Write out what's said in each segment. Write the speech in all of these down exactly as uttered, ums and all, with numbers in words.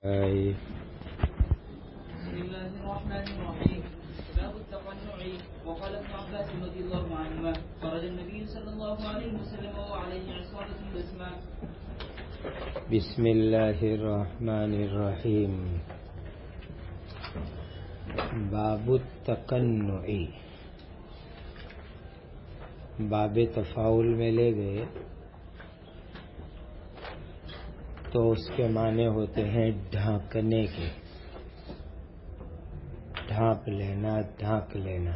أي بسم الله الرحمن الرحيم. باب التقنع. وقال ابن عباس رضي الله عنهما خرج النبي صلى الله عليه وسلم وعليه عصابة بسماء. بسم الله الرحمن الرحیم. باب التقنع. باب تفاعل میں لے گئے تو اس کے معنی ہوتے ہیں ڈھانکنے کے. ڈھانپ لینا، ڈھانک لینا،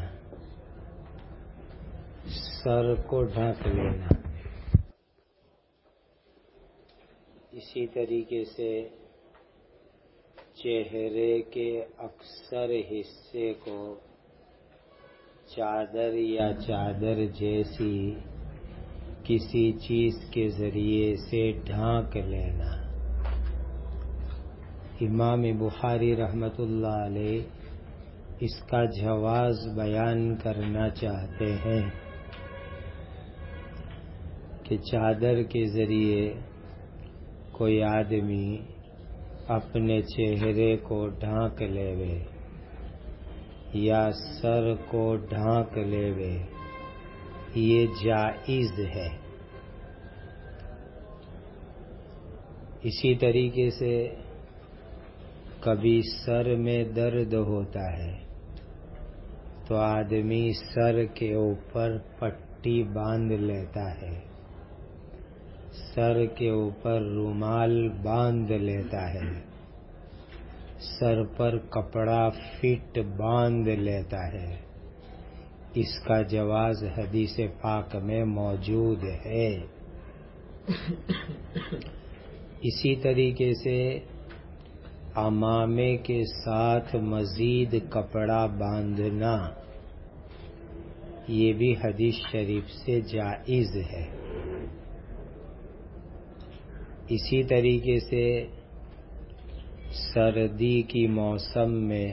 سر کو ڈھانک لینا. اسی طریقے سے چہرے کے اکثر حصے کو چادر یا چادر جیسی کسی چیز کے ذریعے سے ڈھانک لینا. امام بخاری رحمۃ اللہ علیہ اس کا جواز بیان کرنا چاہتے ہیں کہ چادر کے ذریعے کوئی آدمی اپنے چہرے کو ڈھانک لیوے یا سر کو ڈھانک لیوے، یہ جائز ہے. اسی طریقے سے کبھی سر میں درد ہوتا ہے تو آدمی سر کے اوپر پٹی باندھ لیتا ہے، سر کے اوپر رومال باندھ لیتا ہے، سر پر کپڑا فٹ باندھ لیتا ہے. اس کا جواز حدیث پاک میں موجود ہے. اسی طریقے سے عمامے کے ساتھ مزید کپڑا باندھنا، یہ بھی حدیث شریف سے جائز ہے. اسی طریقے سے سردی کی موسم میں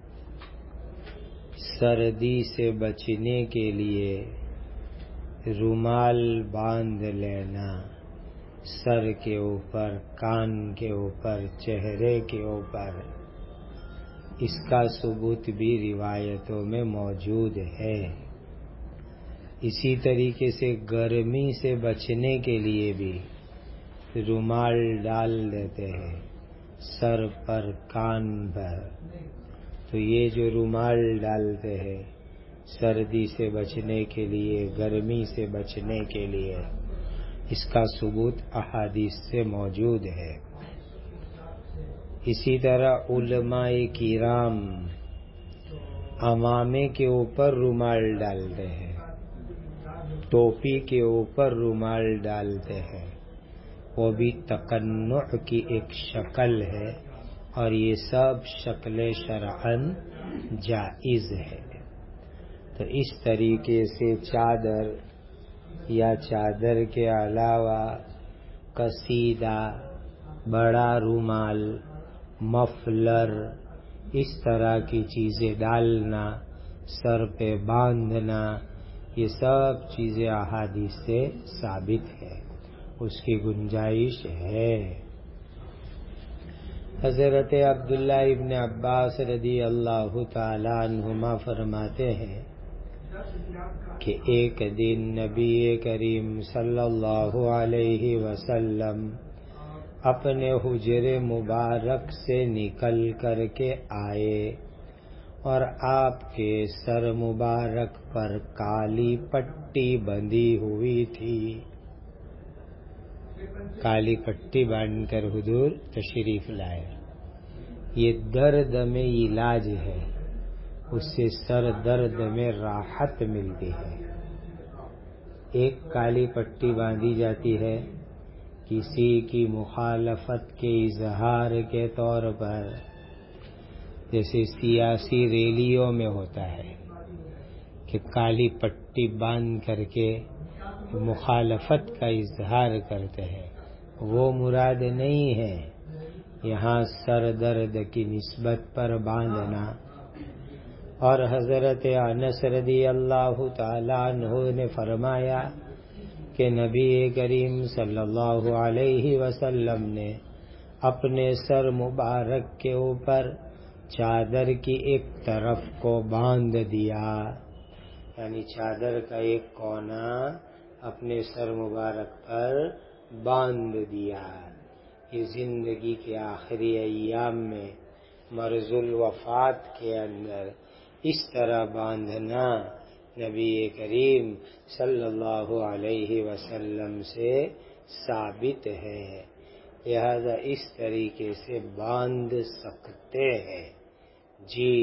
سردی سے بچنے کے لیے رومال باندھ لینا، سر کے اوپر، کان کے اوپر، چہرے کے اوپر، اس کا ثبوت بھی روایتوں میں موجود ہے. اسی طریقے سے گرمی سے بچنے کے لیے بھی رومال ڈال دیتے ہیں سر پر، کان پر. تو یہ جو رومال ڈالتے ہیں سردی سے بچنے کے لیے، گرمی سے بچنے کے لیے، اس کا ثبوت احادیث سے موجود ہے. اسی طرح علماء کرام عمامے کے اوپر رومال ڈالتے ہیں، ٹوپی کے اوپر رومال ڈالتے ہیں، وہ بھی تقنع کی ایک شکل ہے، اور یہ سب شکل شرعاً جائز ہے. تو اس طریقے سے چادر یا چادر کے علاوہ قصیدہ، بڑا رومال، مفلر، اس طرح کی چیزیں ڈالنا، سر پہ باندھنا، یہ سب چیزیں احادیث سے ثابت ہے، اس کی گنجائش ہے. حضرت عبداللہ ابن عباس رضی اللہ تعالی عنہما فرماتے ہیں کہ ایک دن نبی کریم صلی اللہ علیہ وسلم اپنے حجرے مبارک سے نکل کر کے آئے اور آپ کے سر مبارک پر کالی پٹی بندھی ہوئی تھی. کالی پٹی باندھ کر حضور تشریف لائے. یہ درد میں علاج ہے، اس سے سر درد میں راحت ملتی ہے. ایک کالی پٹی باندھی جاتی ہے کسی کی مخالفت کے اظہار کے طور پر، جیسے سیاسی ریلیوں میں ہوتا ہے کہ کالی پٹی باندھ کر کے مخالفت کا اظہار کرتے ہیں، وہ مراد نہیں ہے. یہاں سر درد کی نسبت پر باندھنا. اور حضرت انس رضی اللہ تعالی عنہ نے فرمایا کہ نبی کریم صلی اللہ علیہ وسلم نے اپنے سر مبارک کے اوپر چادر کی ایک طرف کو باندھ دیا، یعنی چادر کا ایک کونا اپنے سر مبارک پر باندھ دیا۔ یہ زندگی کے آخری ایام میں مرض الوفات کے اندر اس طرح باندھنا نبی کریم صلی اللہ علیہ وسلم سے ثابت ہے، لہذا اس طریقے سے باندھ سکتے ہیں۔ جی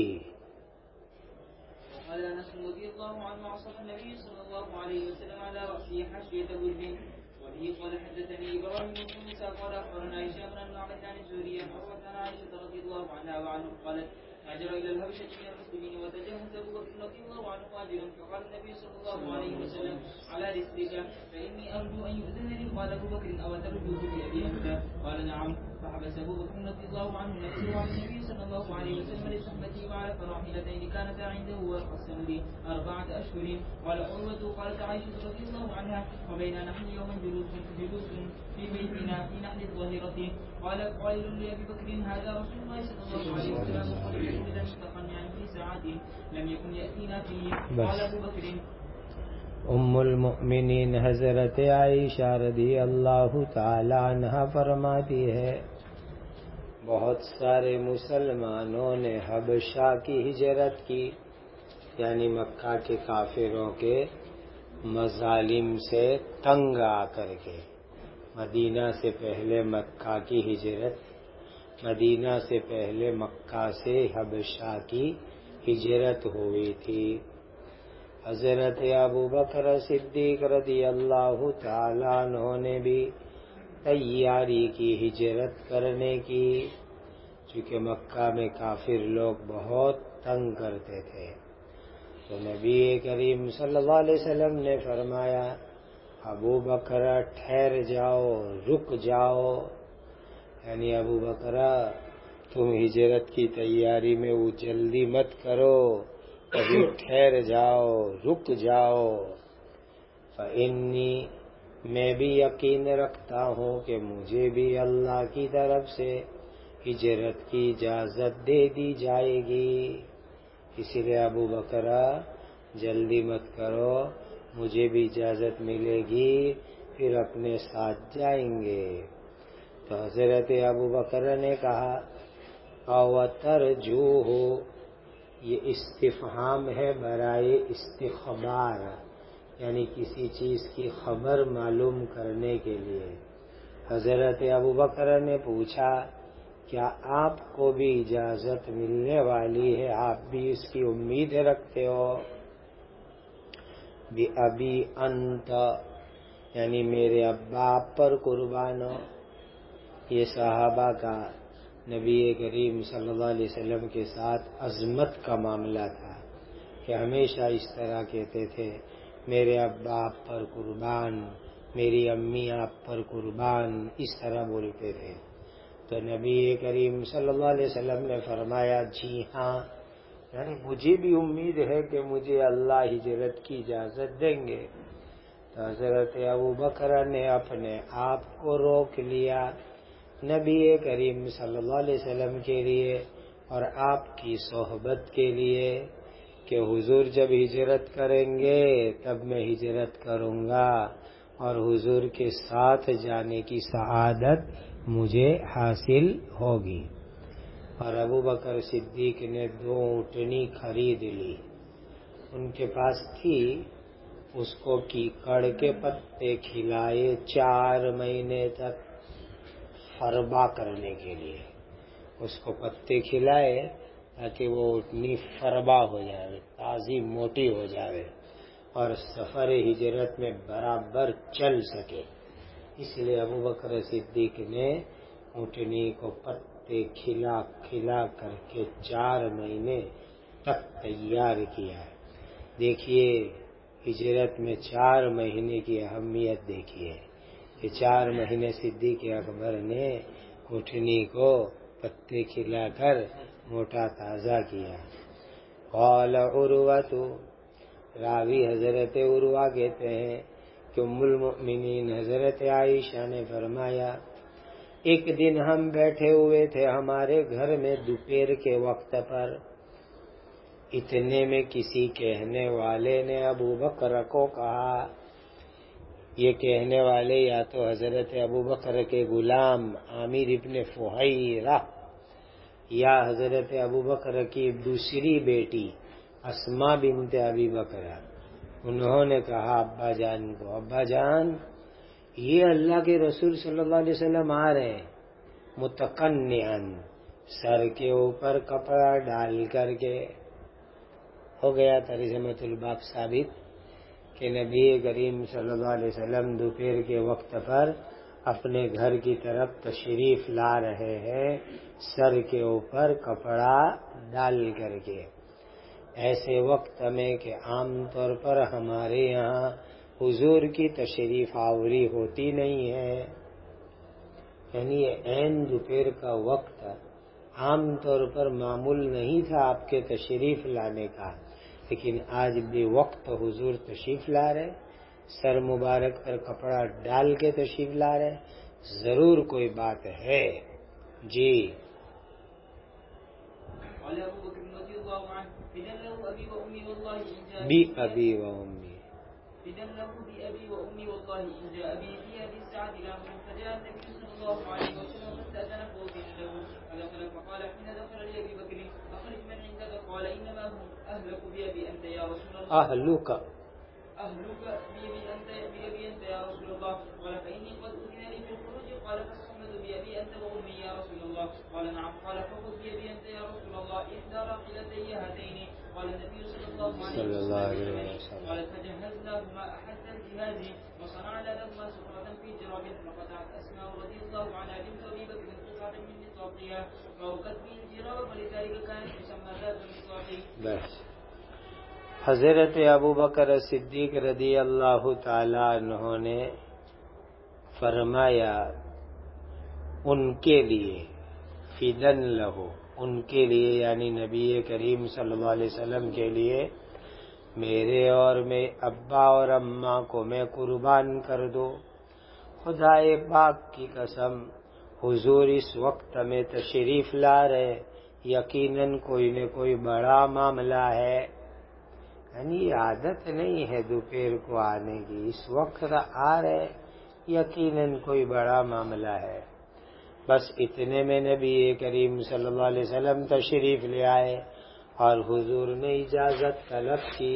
قال انس رضي الله عنه عصف النبي صلى الله عليه وسلم على راسه حاشيه برد. وبه قال حدثني ابراهيم بن موسى قال اخبرنا هشام بن معبد عن الزهري عن عروه عن عائشه رضي الله عنها وعنه قالت هاجر الى الهبشه من المسلمين وتجهز ابو بكر رضي الله عنه مهاجرا فقال النبي صلى الله عليه وسلم على رسلك فاني ارجو ان يؤذن لي. قال ابو بكر او ترجوه بابي انت؟ قال نعم. فحبس ابو بكر رضي الله عنه نفسه عن النبي صلى الله عليه وسلم لصحبته وعلى فراحلتين كانتا عنده وقسم لي اربعه اشهر. قال عروه قالت عائشه رضي الله عنها وبينا نحن يوما جلوس جلوس في بيتنا في نحل الظاهره. قال قائل لابي بكر هذا رسول الله صلى الله عليه وسلم مولدا متقنعا في ساعات لم يكن ياتينا فيه. قال ابو بكر ام المؤمنین حضرت عائشہ رضی اللہ تعالی عنہ فرماتی ہے، بہت سارے مسلمانوں نے حبشہ کی ہجرت کی، یعنی مکہ کے کافروں کے مظالم سے تنگ آ کر کے۔ مدینہ سے پہلے مکہ کی ہجرت، مدینہ سے پہلے مکہ سے حبشہ کی ہجرت ہوئی تھی۔ حضرت ابو بکر صدیق رضی اللہ تعالیٰ عنہ نے بھی تیاری کی ہجرت کرنے کی، چونکہ مکہ میں کافر لوگ بہت تنگ کرتے تھے، تو نبی کریم صلی اللہ علیہ وسلم نے فرمایا ابو بکر ٹھہر جاؤ، رک جاؤ، یعنی ابو بکر تم ہجرت کی تیاری میں وہ جلدی مت کرو، ابھی ٹھہر جاؤ، رک جاؤ۔ فإنی میں بھی یقین رکھتا ہوں کہ مجھے بھی اللہ کی طرف سے ہجرت کی اجازت دے دی جائے گی، اس لیے ابو بکر جلدی مت کرو، مجھے بھی اجازت ملے گی، پھر اپنے ساتھ جائیں گے۔ تو حضرت ابو بکر نے کہا او ترجوہ، یہ استفہام ہے برائے استخبار، یعنی کسی چیز کی خبر معلوم کرنے کے لیے۔ حضرت ابو بکر نے پوچھا کیا آپ کو بھی اجازت ملنے والی ہے، آپ بھی اس کی امید رکھتے ہو؟ بی ابی انت، یعنی میرے ابا آپ پر قربان ہو۔ یہ صحابہ کا نبی کریم صلی اللہ علیہ وسلم کے ساتھ عظمت کا معاملہ تھا کہ ہمیشہ اس طرح کہتے تھے میرے ابا آپ پر قربان، میری امی آپ پر قربان، اس طرح بولتے تھے۔ تو نبی کریم صلی اللہ علیہ وسلم نے فرمایا جی ہاں، یعنی مجھے بھی امید ہے کہ مجھے اللہ ہجرت کی اجازت دیں گے۔ تو حضرت ابو بکر نے اپنے آپ کو روک لیا نبی کریم صلی اللہ علیہ وسلم کے لیے اور آپ کی صحبت کے لیے کہ حضور جب ہجرت کریں گے تب میں ہجرت کروں گا اور حضور کے ساتھ جانے کی سعادت مجھے حاصل ہوگی۔ اور ابو بکر صدیق نے دو اونٹنی خرید لی، ان کے پاس تھی، اس کو کیکڑ کے پتے کھلائے چار مہینے تک فربا کرنے کے لیے، اس کو پتے کھلائے تاکہ وہ اونٹنی فربا ہو جائے، تازی موٹی ہو جائے اور سفر ہجرت میں برابر چل سکے۔ اس لیے ابو بکر صدیق نے اونٹنی کو پتے کھلا کھلا کر کے چار مہینے تک تیار کیا۔ دیکھیے ہجرت میں چار مہینے کی اہمیت دیکھیے کہ چار مہینے صدیق اکبر نے اونٹنی کو پتے کھلا کر موٹا تازہ کیا۔ قال عروۃ، راوی حضرت عروہ کہتے ہیں کہ ام المؤمنین حضرت عائشہ نے فرمایا ایک دن ہم بیٹھے ہوئے تھے ہمارے گھر میں دوپہر کے وقت پر، اتنے میں کسی کہنے والے نے ابو بکر کو کہا، یہ کہنے والے یا تو حضرت ابو بکر کے غلام عامر ابن فہیرہ یا حضرت ابو بکر کی دوسری بیٹی اسماء بنت ابی بکر، انہوں نے کہا ابا جان کو، ابا جان یہ اللہ کے رسول صلی اللہ علیہ وسلم آ رہے ہیں، متقنعاً، سر کے اوپر کپڑا ڈال کر کے۔ ہو گیا ترجمۃ الباب ثابت کہ نبی کریم صلی اللہ علیہ وسلم دوپہر کے وقت پر اپنے گھر کی طرف تشریف لا رہے ہیں سر کے اوپر کپڑا ڈال کر کے، ایسے وقت میں کہ عام طور پر ہمارے یہاں حضور کی تشریف آوری ہوتی نہیں ہے، یعنی عین دوپہر کا وقت عام طور پر معمول نہیں تھا آپ کے تشریف لانے کا، لیکن آج بھی وقت حضور تشریف لا رہے، سر مبارک پر کپڑا ڈال کے تشریف لا رہے، ضرور کوئی بات ہے۔ جی بی ابی و امی، إذا له بأبي وأمي والله إن جاء بي في هذه الساعة الأمر. فجاء النبي صلى الله عليه وسلم فاستأذن فأذن له فدخل فقال حين دخل لأبي بكر أخرج من عندك؟ قال إنما هم أهلك بأبي أنت يا رسول الله. أهلك أهلك بأبي أنت بأبي أنت يا رسول الله. قال فإني قد أذن لي في الخروج. قال فاستحمد بأبي أنت وأمي يا رسول الله. قال نعم. قال فخذ بأبي أنت يا رسول الله إحدى راحلتي هاتين. قال النبي صلى الله عليه وسلم قال فجهزناهما أحد الجهاز وصنعنا لهما سفرة في جراب، فقطعت أسماء رضي الله عنها بنت أبي بكر قطعة من نطاقها فوقت به الجراب، فلذلك كانت تسمى ذات النطاق. بس حضرت ابو بکر صدیق رضی اللہ تعالی عنہ نے فرمایا ان کے لیے، فدن لہو، ان کے لیے یعنی نبی کریم صلی اللہ علیہ وسلم کے لیے، میرے اور میں ابا اور اماں کو میں قربان کر دو۔ خدا پاک کی قسم حضور اس وقت میں تشریف لا رہے، یقیناً کوئی نہ کوئی بڑا معاملہ ہے، یعنی عادت نہیں ہے دوپہر کو آنے کی، اس وقت آ رہے یقیناً کوئی بڑا معاملہ ہے۔ بس اتنے میں نبی کریم صلی اللہ علیہ وسلم تشریف لے آئے اور حضور نے اجازت طلب کی،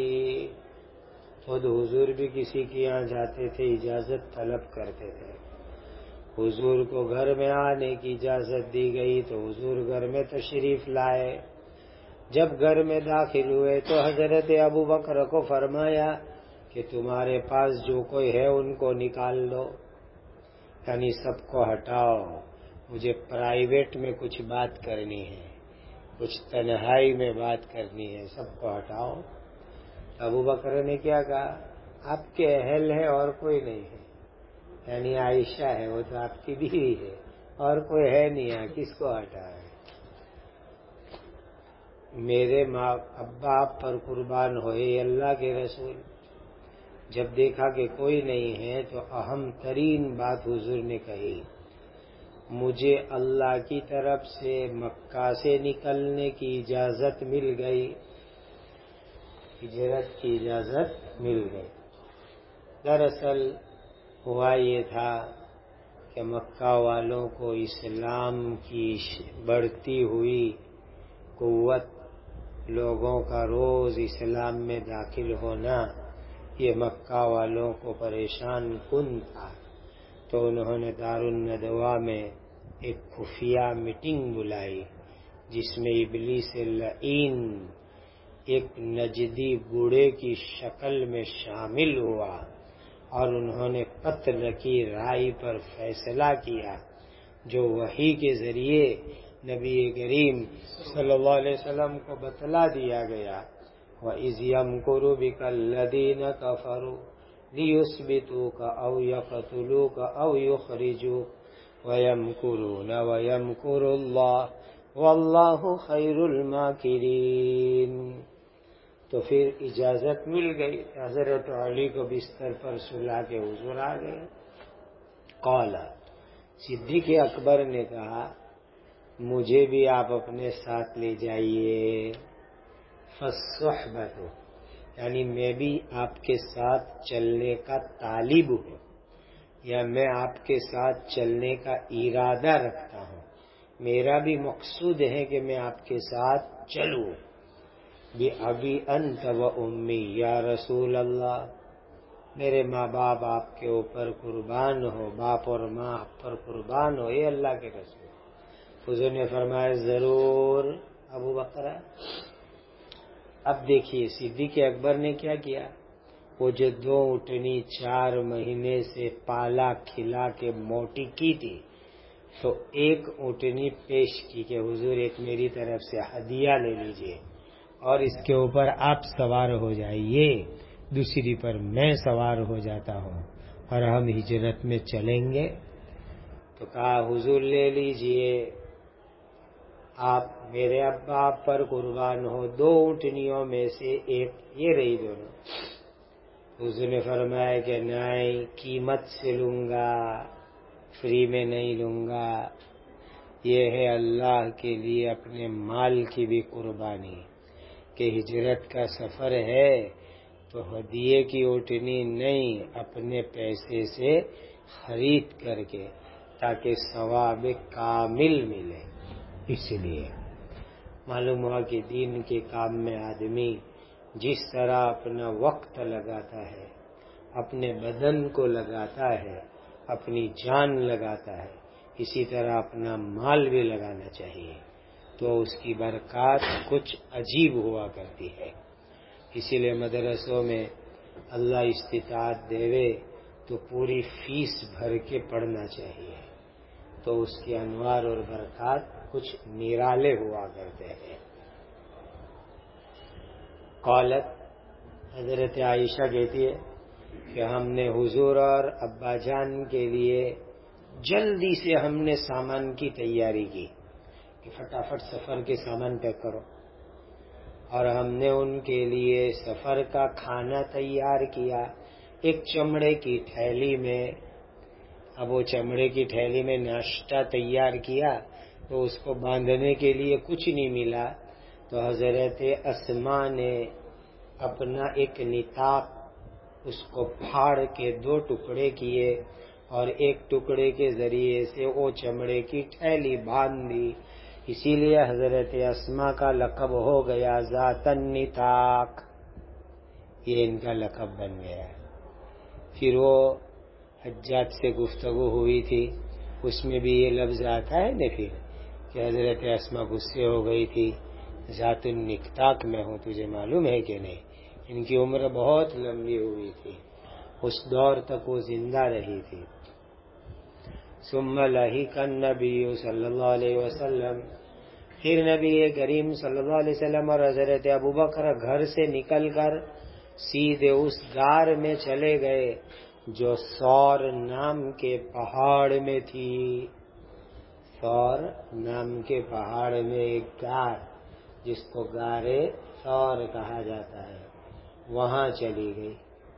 خود حضور بھی کسی کے یہاں جاتے تھے اجازت طلب کرتے تھے، حضور کو گھر میں آنے کی اجازت دی گئی تو حضور گھر میں تشریف لائے۔ جب گھر میں داخل ہوئے تو حضرت ابو بکر کو فرمایا کہ تمہارے پاس جو کوئی ہے ان کو نکال دو، یعنی سب کو ہٹاؤ، مجھے پرائیویٹ میں کچھ بات کرنی ہے، کچھ تنہائی میں بات کرنی ہے، سب کو ہٹاؤ۔ ابو بکر نے کیا کہا، آپ کے اہل ہے اور کوئی نہیں ہے، یعنی عائشہ ہے وہ تو آپ کی بیوی ہے اور کوئی ہے نہیں ہے، کس کو ہٹائے؟ میرے ماں ابا آپ پر قربان ہوئے اللہ کے رسول۔ جب دیکھا کہ کوئی نہیں ہے تو اہم ترین بات حضور نے کہی، مجھے اللہ کی طرف سے مکہ سے نکلنے کی اجازت مل گئی، ہجرت کی اجازت مل گئی۔ دراصل ہوا یہ تھا کہ مکہ والوں کو اسلام کی بڑھتی ہوئی قوت، لوگوں کا روز اسلام میں داخل ہونا، یہ مکہ والوں کو پریشان کن تھا، تو انہوں نے دارالندوا میں ایک خفیہ میٹنگ بلائی جس میں ابلیس لعین ایک نجدی بوڑھے کی شکل میں شامل ہوا اور انہوں نے قتل کی رائے پر فیصلہ کیا جو وحی کے ذریعے نبی کریم صلی اللہ علیہ وسلم کو بتلا دیا گیا۔ وَإِذْ يَمْكُرُ بِكَ الَّذِينَ كَفَرُوا لِيُثْبِتُوكَ أَوْ يَقْتُلُوكَ أَوْ يُخْرِجُوكَ وَيَمْكُرُونَ وَيَمْكُرُ اللَّهُ وَاللَّهُ خَيْرُ الْمَاكِرِينَ۔ تو پھر اجازت مل گئی، حضرت علی کو بستر پر سلا کے حضور آ گئے۔ قال صدیق اکبر نے کہا مجھے بھی آپ اپنے ساتھ لے جائیے، فالصحبۃ یعنی میں بھی آپ کے ساتھ چلنے کا طالب ہوں، یا میں آپ کے ساتھ چلنے کا ارادہ رکھتا ہوں، میرا بھی مقصود ہے کہ میں آپ کے ساتھ چلوں۔ بِأَبِي أَنْتَ وَأُمِّي یا رسول اللہ، میرے ماں باپ آپ کے اوپر قربان ہو، باپ اور ماں آپ پر قربان ہو، اے اللہ کے رسول۔ حضور نے فرمایا ضرور ابو بکر۔ اب دیکھیے صدیق اکبر نے کیا کیا، وہ جو دو اونٹنی چار مہینے سے پالا کھلا کے موٹی کی تھی، تو ایک اونٹنی پیش کی کہ حضور ایک میری طرف سے ہدیہ لے لیجئے اور اس کے اوپر آپ سوار ہو جائیے، دوسری پر میں سوار ہو جاتا ہوں اور ہم ہجرت میں چلیں گے۔ تو کہا حضور لے لیجئے، آپ میرے ابا آپ پر قربان ہو، دو اونٹنیوں میں سے ایک یہ رہی دونوں۔ حضور نے فرمایا کہ نہیں، قیمت سے لوں گا، فری میں نہیں لوں گا، یہ ہے اللہ کے لیے اپنے مال کی بھی قربانی کہ ہجرت کا سفر ہے تو ہدیے کی اونٹنی نہیں، اپنے پیسے سے خرید کر کے تاکہ ثواب کامل ملے۔ اس لیے معلوم ہوا کہ دین کے کام میں آدمی جس طرح اپنا وقت لگاتا ہے، اپنے بدن کو لگاتا ہے، اپنی جان لگاتا ہے، اسی طرح اپنا مال بھی لگانا چاہیے، تو اس کی برکات کچھ عجیب ہوا کرتی ہے۔ اسی لیے مدرسوں میں اللہ استطاعت دے تو پوری فیس بھر کے پڑھنا چاہیے، تو اس کے انوار اور برکات کچھ نرالے ہوا کرتے ہیں۔ قالت حضرت عائشہ کہتی ہے کہ ہم نے حضور اور ابا جان کے لیے جلدی سے ہم نے سامان کی تیاری کی کہ فٹافٹ سفر کے سامان پیک کرو، اور ہم نے ان کے لیے سفر کا کھانا تیار کیا ایک چمڑے کی تھیلی میں۔ اب وہ چمڑے کی تھیلی میں ناشتہ تیار کیا تو اس کو باندھنے کے لیے کچھ نہیں ملا، تو حضرت اسماء نے اپنا ایک نطاق اس کو پھاڑ کے دو ٹکڑے کیے اور ایک ٹکڑے کے ذریعے سے وہ چمڑے کی تھیلی باندھ دی، اسی لیے حضرت اسماء کا لقب ہو گیا ذات النطاق، یہ ان کا لقب بن گیا۔ پھر وہ حجاج سے گفتگو ہوئی تھی، اس میں بھی یہ لفظ آتا ہے نا پھر کہ حضرت اسماء غصے ہو گئی تھی، ذات النطاق میں ہوں، تجھے معلوم ہے کہ نہیں؟ ان کی عمر بہت لمبی ہوئی تھی، اس دور تک وہ زندہ رہی تھی۔ ثم لحق النبی صلی اللہ علیہ وسلم، پھر نبی کریم صلی اللہ علیہ وسلم اور حضرت ابوبکر گھر سے نکل کر سیدھے اس غار میں چلے گئے جو ثور نام کے پہاڑ میں تھی۔ ثور نام کے پہاڑ میں ایک غار جس کو غار ثور کہا جاتا ہے، وہاں چلی گئی۔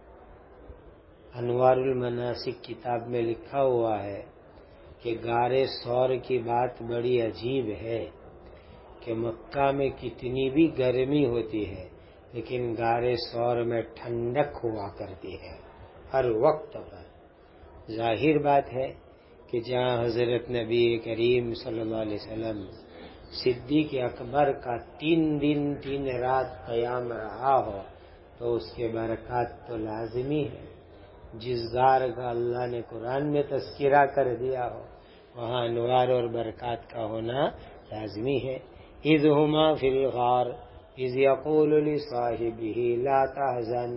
انوار المناسک کتاب میں لکھا ہوا ہے کہ غار ثور کی بات بڑی عجیب ہے کہ مکہ میں کتنی بھی گرمی ہوتی ہے لیکن غار ثور میں ٹھنڈک ہوا کرتی ہے ہر وقت پر۔ ظاہر بات ہے کہ جہاں حضرت نبی کریم صلی اللہ علیہ وسلم صدیق اکبر کا تین دن تین رات قیام رہا ہو تو اس کے برکات تو لازمی ہے۔ جس غار کا اللہ نے قرآن میں تذکرہ کر دیا ہو وہاں انوار اور برکات کا ہونا لازمی ہے۔ اذ ہما فی الغار اذ یقول لصاحبہ لا تحزن،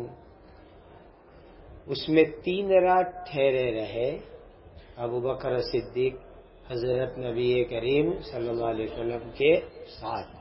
اس میں تین رات ٹھہرے رہے ابو بکر صدیق حضرت نبی کریم صلی اللہ علیہ وسلم کے ساتھ۔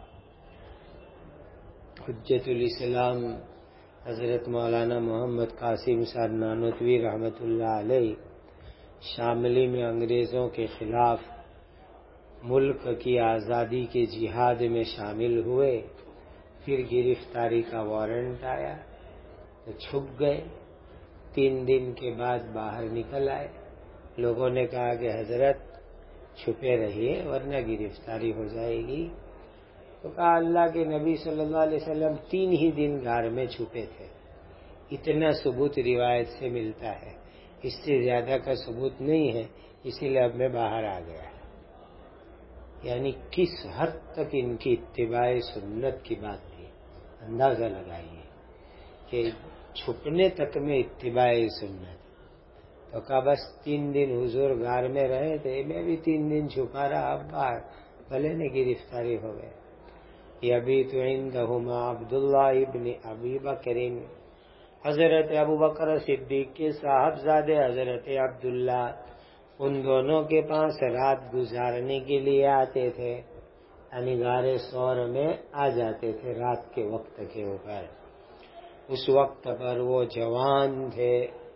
حجت الاسلام حضرت مولانا محمد قاسم صاحب نانوتوی رحمۃ اللہ علیہ شاملی میں انگریزوں کے خلاف ملک کی آزادی کے جہاد میں شامل ہوئے، پھر گرفتاری کا وارنٹ آیا تو چھپ گئے، تین دن کے بعد باہر نکل آئے، لوگوں نے کہا کہ حضرت چھپے رہیے ورنہ گرفتاری ہو جائے گی. تو کہا اللہ کے نبی صلی اللہ علیہ وسلم تین ہی دن غار میں چھپے تھے. اتنا ثبوت روایت سے ملتا ہے، اس سے زیادہ کا ثبوت نہیں ہے، اسی لیے اب میں باہر آ گیا. یعنی کس حد تک ان کی اتباع سنت کی بات تھی، اندازہ لگائیے کہ چھپنے تک میں اتباع سنت. تو کہا بس تین دن حضور غار میں رہے تھے، میں بھی تین دن چھپا رہا، اب باہر بھلے نے گرفتاری ہو گئے. یبیت عندہما عبداللہ ابن ابی بکر، حضرت ابو بکر صدیق کے صاحبزادے حضرت عبداللہ ان دونوں کے پاس رات گزارنے کے لیے آتے تھے، یعنی غار ثور میں آ جاتے تھے رات کے وقت کے اوپر. اس وقت پر وہ جوان تھے،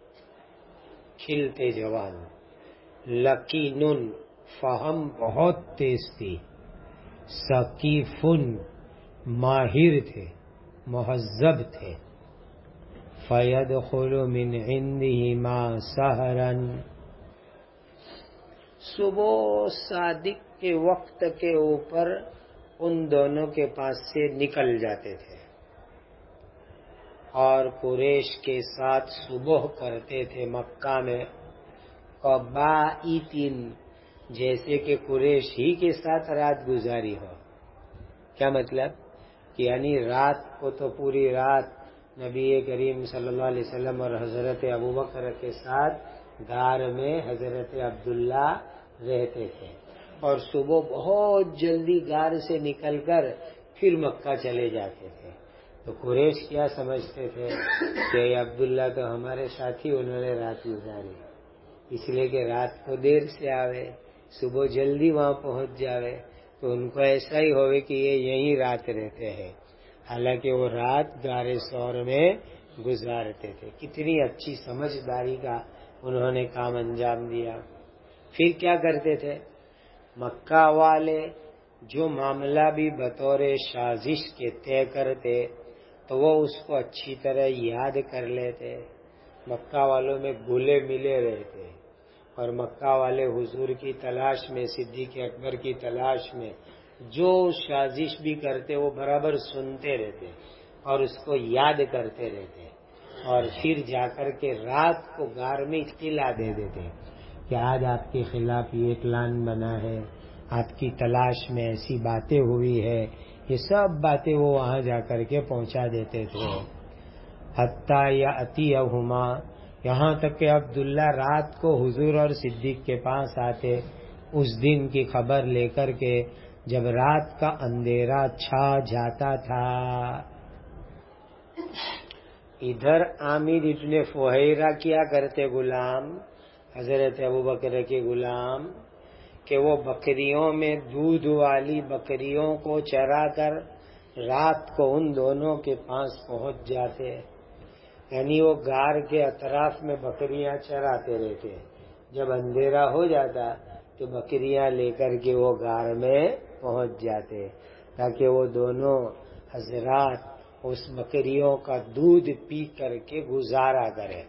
کھلتے جوان، لکینن فہم بہت تیز تھی، ثقیفن ماہر تھے، مہذب تھے. فَيَدْخُلُ مِنْ عِنْدِهِمَا سَحْرًا، صبح صادق کے وقت کے اوپر ان دونوں کے پاس سے نکل جاتے تھے اور قریش کے ساتھ صبح کرتے تھے مکہ میں. قبائتین، جیسے کہ قریش ہی کے ساتھ رات گزاری ہو. کیا مطلب؟ کہ یعنی رات کو تو پوری رات نبی کریم صلی اللہ علیہ وسلم اور حضرت ابوبکر کے ساتھ غار میں حضرت عبداللہ رہتے تھے، اور صبح بہت جلدی غار سے نکل کر پھر مکہ چلے جاتے تھے. تو قریش کیا سمجھتے تھے کہ عبداللہ تو ہمارے ساتھی، انہوں نے رات گزاری، اس لیے کہ رات کو دیر سے آوے، صبح جلدی وہاں پہنچ جاوے، تو ان کو ایسا ہی ہوئے کہ یہ یہیں رات رہتے ہیں، حالانکہ وہ رات غار ثور میں گزارتے تھے. کتنی اچھی سمجھداری کا انہوں نے کام انجام دیا. پھر کیا کرتے تھے؟ مکہ والے جو معاملہ بھی بطور سازش کے طے کرتے تو وہ اس کو اچھی طرح یاد کر لیتے. مکہ والوں میں گلے ملے رہتے، اور مکہ والے حضور کی تلاش میں، صدیق اکبر کی تلاش میں جو سازش بھی کرتے وہ برابر سنتے رہتے اور اس کو یاد کرتے رہتے، اور پھر جا کر کے رات کو غار میں اطلاع دے دیتے کہ آج آپ کے خلاف یہ پلان بنا ہے، آپ کی تلاش میں ایسی باتیں ہوئی ہے. یہ سب باتیں وہ وہاں جا کر کے پہنچا دیتے تھے. حتیٰ یأتیہما، یہاں تک کہ عبداللہ رات کو حضور اور صدیق کے پاس آتے اس دن کی خبر لے کر کے، جب رات کا اندھیرا چھا جاتا تھا. ادھر عامر ابن فہیرہ کیا کرتے غلام، حضرت ابوبکر کے غلام، کہ وہ بکریوں میں دودھ والی بکریوں کو چرا کر رات کو ان دونوں کے پاس پہنچ جاتے. یعنی وہ غار کے اطراف میں بکریاں چراتے رہتے، جب اندھیرا ہو جاتا تو بکریاں لے کر کے وہ غار میں پہنچ جاتے تاکہ وہ دونوں حضرات اس بکریوں کا دودھ پی کر کے گزارا کرے.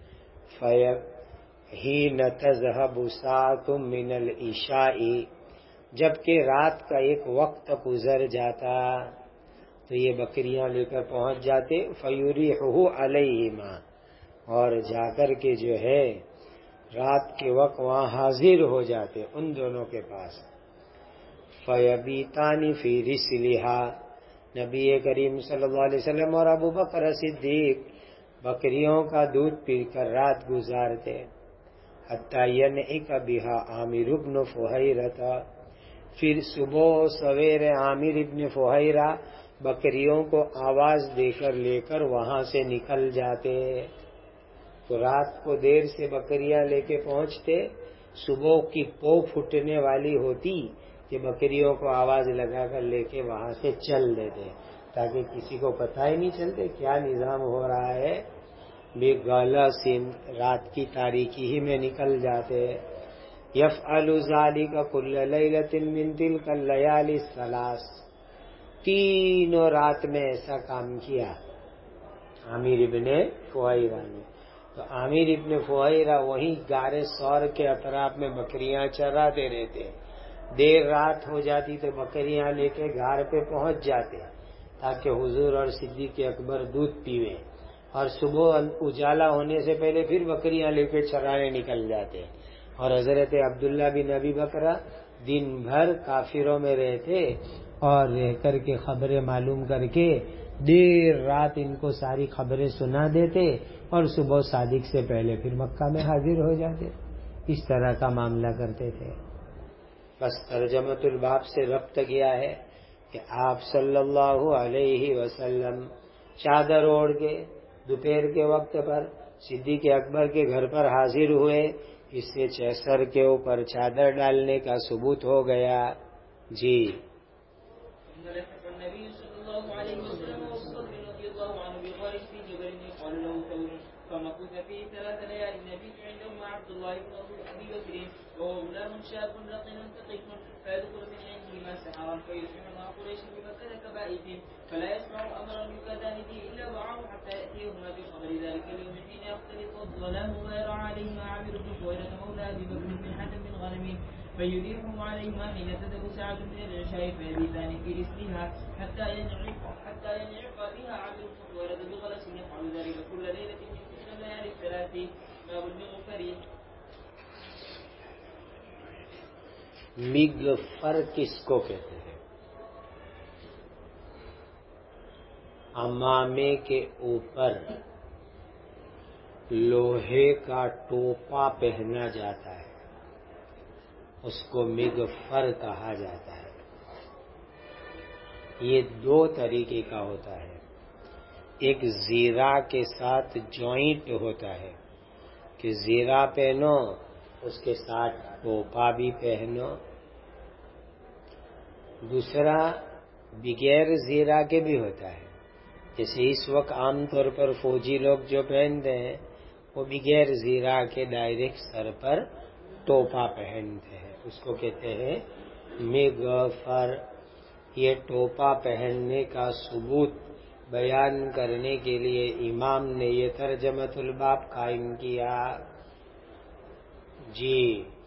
فَحِينَ تَذْهَبُ سَاعَةٌ مِّنَ الْعِشَاءِ، جبکہ رات کا ایک وقت گزر جاتا تو یہ بکریاں لے کر پہنچ جاتے. فَيُرِيحُهُ عَلَيْهِمَا، اور جا کر کے جو ہے رات کے وقت وہاں حاضر ہو جاتے ان دونوں کے پاس. فَيَبِيتَانِ فِي رِسْلِهَا، نبی کریم صلی اللہ علیہ وسلم اور ابو بکر صدیق بکریوں کا دودھ پی کر رات گزارتے. حَتَّى يَنْعِكَ بِهَا عامر ابن فہیرہ، پھر صبح سویرے عامر ابن فہیرہ بکریوں کو آواز دے کر لے کر وہاں سے نکل جاتے. تو رات کو دیر سے بکریاں لے کے پہنچتے، صبح کی پو پھٹنے والی ہوتی کہ بکریوں کو آواز لگا کر لے کے وہاں سے چل دیتے تاکہ کسی کو پتہ ہی نہیں چلتے کیا نظام ہو رہا ہے. بے گالا سن رات کی تاریکی ہی میں نکل جاتے. یفعل ذلک کل لیلۃ من تلک اللیالی الثلاث، تینوں رات میں ایسا کام کیا عامر ابن فہیرہ نے. تو عامر ابن فہیرہ وہیں غار ثور کے اطراف میں بکریاں چراتے رہتے، دیر رات ہو جاتی تو بکریاں لے کے غار پہ پہنچ جاتے تاکہ حضور اور صدیق اکبر دودھ پیوے، اور صبح اجالا ہونے سے پہلے پھر بکریاں لے کے چرانے نکل جاتے، اور حضرت عبداللہ بن ابی بکرہ دن بھر کافروں میں رہتے اور رہ کر کے خبریں معلوم کر کے دیر رات ان کو ساری خبریں سنا دیتے اور صبح صادق سے پہلے پھر مکہ میں حاضر ہو جاتے. اس طرح کا معاملہ کرتے تھے. بس ترجمۃ الباب سے ربط گیا ہے کہ آپ صلی اللہ علیہ وسلم چادر اوڑھ کے دوپہر کے وقت پر صدیق اکبر کے گھر پر حاضر ہوئے. اس سے سر کے اوپر چادر ڈالنے کا ثبوت ہو گیا. جی فمكث فيه ثلاث ليال النبي عنده مع عبد الله بن ابي بكر وهو غلام شاب لقن ثقيف فيدخل من عنده ما سحرا فيصبح مع قريش بمكه كبائت فلا يسمع امرا يكادان به الا وعاه حتى ياتيهما بخبر ذلك اليوم حين يختلط الظلام ويرى عليهما عامر بن فهيرة مولى ابي بكر من حتم من غنم فيريحهم عليهما حين تذهب ساعة من العشاء فيبيتان في رسلها حتى ينعق حتى ينعق بها عامر بن فهيرة بغلس يفعل ذلك كل ليلة من تلك الليالي الثلاث باب المغفر. مغفر کس کو کہتے ہیں؟ امامے کے اوپر لوہے کا ٹوپا پہنا جاتا ہے، اس کو مغفر کہا جاتا ہے. یہ دو طریقے کا ہوتا ہے. ایک زیرہ کے ساتھ جوائنٹ ہوتا ہے کہ زیرہ پہنو اس کے ساتھ ٹوپا بھی پہنو. دوسرا بغیر زیرہ کے بھی ہوتا ہے، جیسے اس وقت عام طور پر فوجی لوگ جو پہنتے ہیں وہ بغیر زیرہ کے ڈائریکٹ سر پر ٹوپا پہنتے ہیں، اس کو کہتے ہیں مغفر. یہ ٹوپا پہننے کا ثبوت بیان کرنے کے لیے امام نے یہ ترجمۃ الباب قائم کیا. جی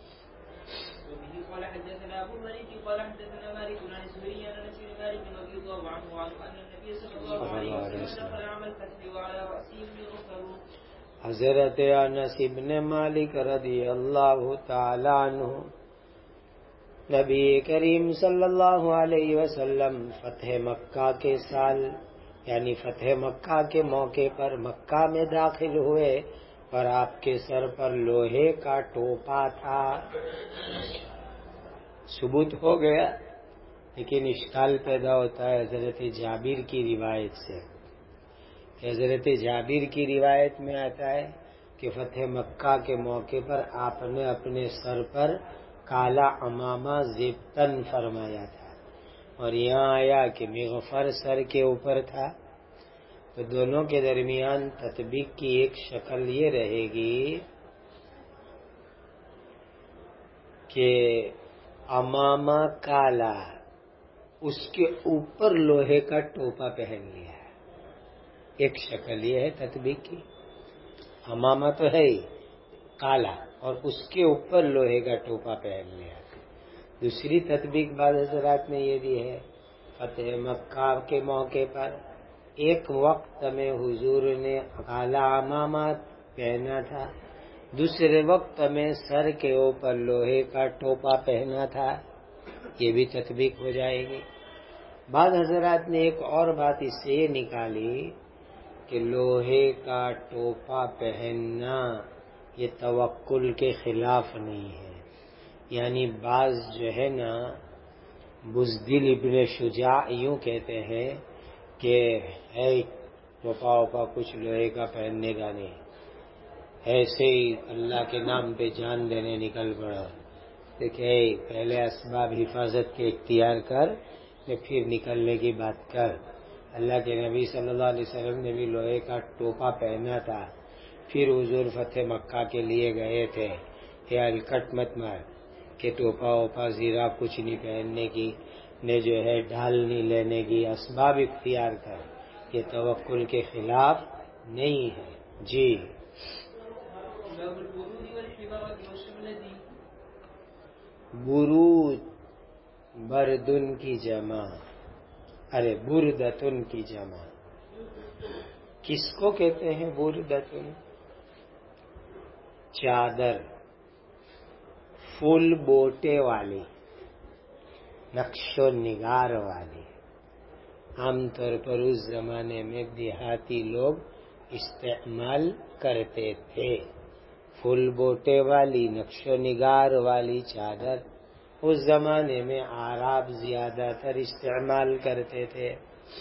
قال حدثنا ابو الوليد قال حدثنا مالك عن الزهري عن انس بن مالك رضي الله عنه ان النبي صلى الله عليه وسلم دخل عام الفتح وعلى راسه مغفر. حضرت انس بن مالک رضی اللہ تعالی عنہ نبی کریم صلی اللہ علیہ وسلم فتح مکہ کے سال یعنی فتح مکہ کے موقع پر مکہ میں داخل ہوئے اور آپ کے سر پر لوہے کا ٹوپا تھا. ثبوت ہو گیا، لیکن اشکال پیدا ہوتا ہے حضرت جابر کی روایت سے. حضرت جابر کی روایت میں آتا ہے کہ فتح مکہ کے موقع پر آپ نے اپنے سر پر کالا عمامہ زبتن فرمایا تھا، اور یہاں آیا کہ مغفر سر کے اوپر تھا. تو دونوں کے درمیان تطبیق کی ایک شکل یہ رہے گی کہ عمامہ کالا، اس کے اوپر لوہے کا ٹوپا پہن لیا ہے. ایک شکل یہ ہے تطبیق کی، عمامہ تو ہے ہی کالا اور اس کے اوپر لوہے کا ٹوپا پہن لیا. دوسری تطبیق بعض حضرات نے یہ دی ہے، فتح مکہ کے موقع پر ایک وقت میں حضور نے کالا عمامہ پہنا تھا، دوسرے وقت میں سر کے اوپر لوہے کا ٹوپا پہنا تھا. یہ بھی تطبیق ہو جائے گی. بعض حضرات نے ایک اور بات اس سے یہ نکالی کہ لوہے کا ٹوپا پہننا یہ توکل کے خلاف نہیں ہے. یعنی بعض جو ہے نا بزدل ابن شجاع یوں کہتے ہیں کہ ہے ٹوپا وپا کچھ لوہے کا پہننے کا نہیں، ایسے ہی اللہ کے نام پہ جان دینے نکل پڑا. دیکھے پہلے اسباب حفاظت کے اختیار کر پھر نکلنے کی بات کر. اللہ کے نبی صلی اللہ علیہ وسلم نے بھی لوہے کا ٹوپا پہنا تھا. پھر حضور فتح مکہ کے لیے گئے تھے. یہ الکٹ مت مار کہ ٹوپا وپا زیرہ کچھ نہیں پہننے کی، نے جو ہے ڈھال نہیں لینے کی، اسباب اختیار کر. یہ توکل کے خلاف نہیں ہے. جی باب البرود والحبارة والشملة. برود بردن کی جمع، ارے بردتن کی جمع. کس کو کہتے ہیں بردتن؟ چادر فل بوٹے والی، نقش و نگار والی. عام طور پر اس زمانے میں دیہاتی لوگ استعمال کرتے تھے. فل بوٹے والی نقش و نگار والی چادر اس زمانے میں عرب زیادہ تر استعمال کرتے تھے.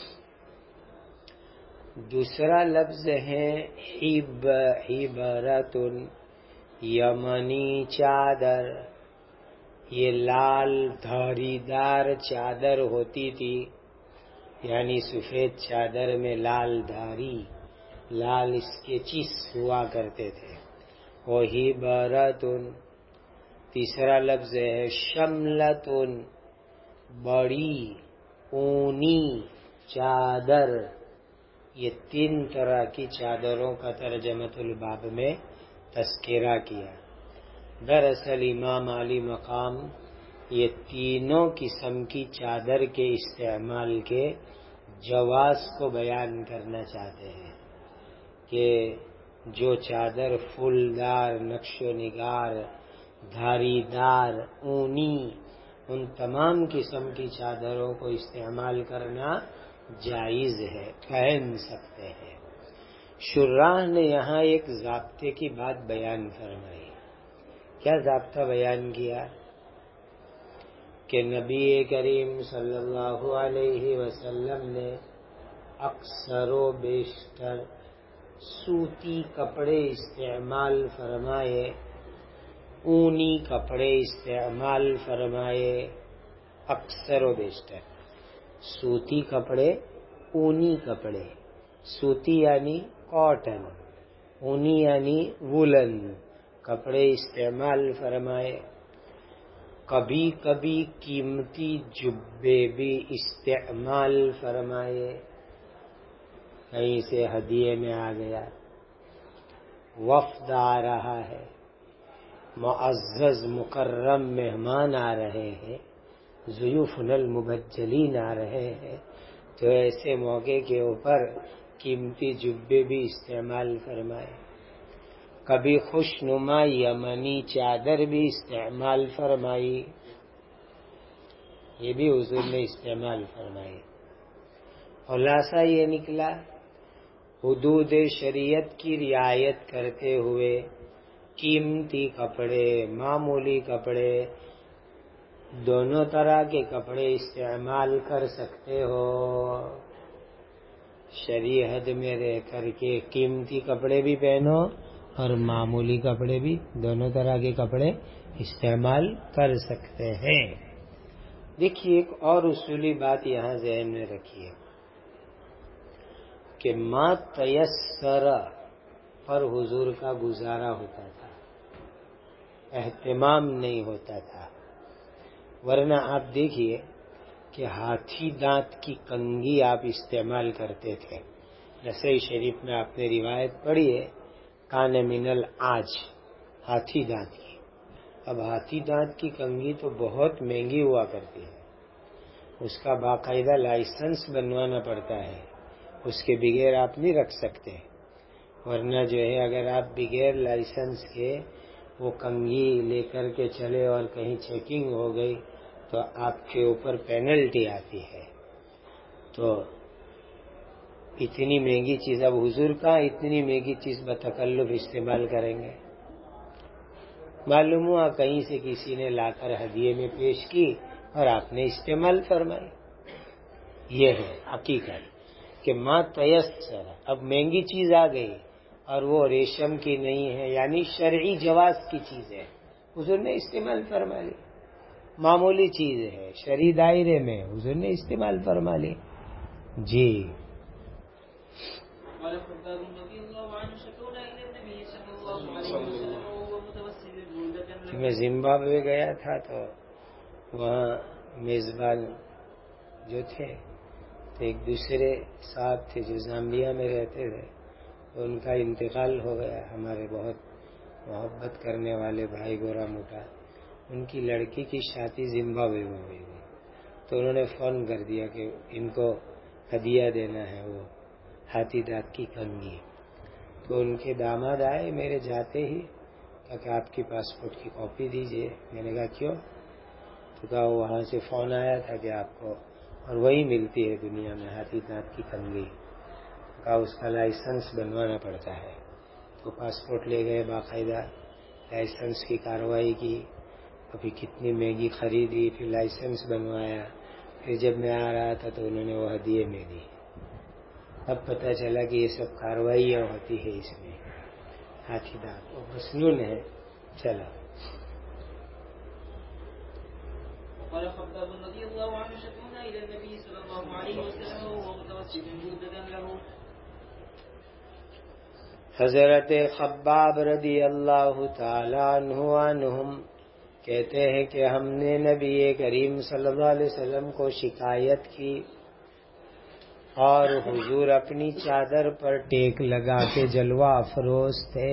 دوسرا لفظ ہے حب حبرتن، یمنی چادر. یہ لال دھاری دار چادر ہوتی تھی، یعنی سفید چادر میں لال دھاری، لال اسکیچز ہوا کرتے تھے. وہی برتن. تیسرا لفظ ہے شملتن، بڑی اونی چادر. یہ تین طرح کی چادروں کا ترجمۃ الباب میں تذکرہ کیا. دراصل امام علی مقام یہ تینوں قسم کی چادر کے استعمال کے جواز کو بیان کرنا چاہتے ہیں کہ جو چادر پھولدار، نقش و نگار، دھاری دار، اونی، ان تمام قسم کی چادروں کو استعمال کرنا جائز ہے، پہن سکتے ہیں. شراح نے یہاں ایک ضابطے کی بات بیان فرمائی. کیا ضابطہ بیان کیا؟ کہ نبی کریم صلی اللہ علیہ وسلم نے اکثر و بیشتر سوتی کپڑے استعمال فرمائے، اونی کپڑے استعمال فرمائے. اکثر و بیشتر سوتی کپڑے، اونی کپڑے. سوتی یعنی کاٹن، اونی یعنی وولن کپڑے استعمال فرمائے. کبھی کبھی قیمتی جبے بھی استعمال فرمائے. کہیں سے ہدیے میں آ گیا، وفد آ رہا ہے، معزز مکرم مہمان آ رہے ہیں، ضیوفنا المبجلین آ رہے ہیں، تو ایسے موقع کے اوپر قیمتی جبے بھی استعمال فرمائے. کبھی خوشنما یمنی چادر بھی استعمال فرمائی، یہ بھی حضور نے استعمال فرمائی. خلاصہ یہ نکلا، حدود شریعت کی رعایت کرتے ہوئے قیمتی کپڑے، معمولی کپڑے، دونوں طرح کے کپڑے استعمال کر سکتے ہو. شریعت میں رہ کر کے قیمتی کپڑے بھی پہنو اور معمولی کپڑے بھی، دونوں طرح کے کپڑے استعمال کر سکتے ہیں. دیکھیے ایک اور اصولی بات یہاں ذہن میں رکھیے کہ ما تیسر پر حضور کا گزارا ہوتا تھا، اہتمام نہیں ہوتا تھا. ورنہ آپ دیکھیے کہ ہاتھی دانت کی کنگھی آپ استعمال کرتے تھے. نسائی شریف میں آپ نے روایت پڑھی ہے، کان من العاج، ہاتھی دانت کی. اب ہاتھی دانت کی کنگھی تو بہت مہنگی ہوا کرتی ہے، اس کا باقاعدہ لائسنس بنوانا پڑتا ہے، اس کے بغیر آپ نہیں رکھ سکتے. ورنہ جو ہے اگر آپ بغیر لائسنس کے وہ کنگھی لے کر کے چلے اور کہیں چیکنگ ہو گئی تو آپ کے اوپر پینلٹی آتی ہے. تو اتنی مہنگی چیز اب حضور کا اتنی مہنگی چیز بتکلف استعمال کریں گے؟ معلوم ہوا کہیں سے کسی نے لا کر ہدیے میں پیش کی اور آپ نے استعمال فرمائی. یہ ہے حقیقت کہ ما تیسر. اب مہنگی چیز آ گئی اور وہ ریشم کی نہیں ہے، یعنی شرعی جواز کی چیز ہے، حضور نے استعمال فرما لی. معمولی چیز ہے، شرعی دائرے میں حضور نے استعمال فرما لی. جی میں زمبابوے گیا تھا تو وہاں میزبان جو تھے تو ایک دوسرے صاحب تھے جو زامبیا میں رہتے تھے، تو ان کا انتقال ہو گیا. ہمارے بہت محبت کرنے والے بھائی گورا موٹا، ان کی لڑکی کی شادی زمبابوے میں ہوئی تھی، تو انہوں نے فون کر دیا کہ ان کو ہدیہ دینا ہے وہ ہاتھی دانت کی کنگھی۔ تو ان کے داماد آئے میرے جاتے ہی، کہا کہ آپ کی پاسپورٹ کی کاپی دیجئے۔ میں نے کہا کیوں؟ تو کہا وہاں سے فون آیا تھا کہ آپ کو، اور وہی ملتی ہے دنیا میں ہاتھی دانت کی کنگھی۔ کہا اس کا لائسنس بنوانا پڑتا ہے۔ تو پاسپورٹ لے گئے، باقاعدہ لائسنس کی کارروائی کی، ابھی کتنی مہنگی خریدی، پھر لائسنس بنوایا، پھر جب میں آ رہا تھا تو انہوں نے وہ ہدیے میں دی۔ اب پتہ چلا کہ یہ سب کارروائیاں ہوتی ہے اس میں، ہاتھی دانت وہ مسنون ہے۔ چلا قال خباب رضي الله عنه شكونا إلى النبي صلى الله عليه وسلم وهو متوسد بردة له۔ حضرت خباب رضی اللہ تعالیٰ عنہ عنہم کہتے ہیں کہ ہم نے نبی کریم صلی اللہ علیہ وسلم کو شکایت کی، اور حضور اپنی چادر پر ٹیک لگا کے جلوہ افروز تھے،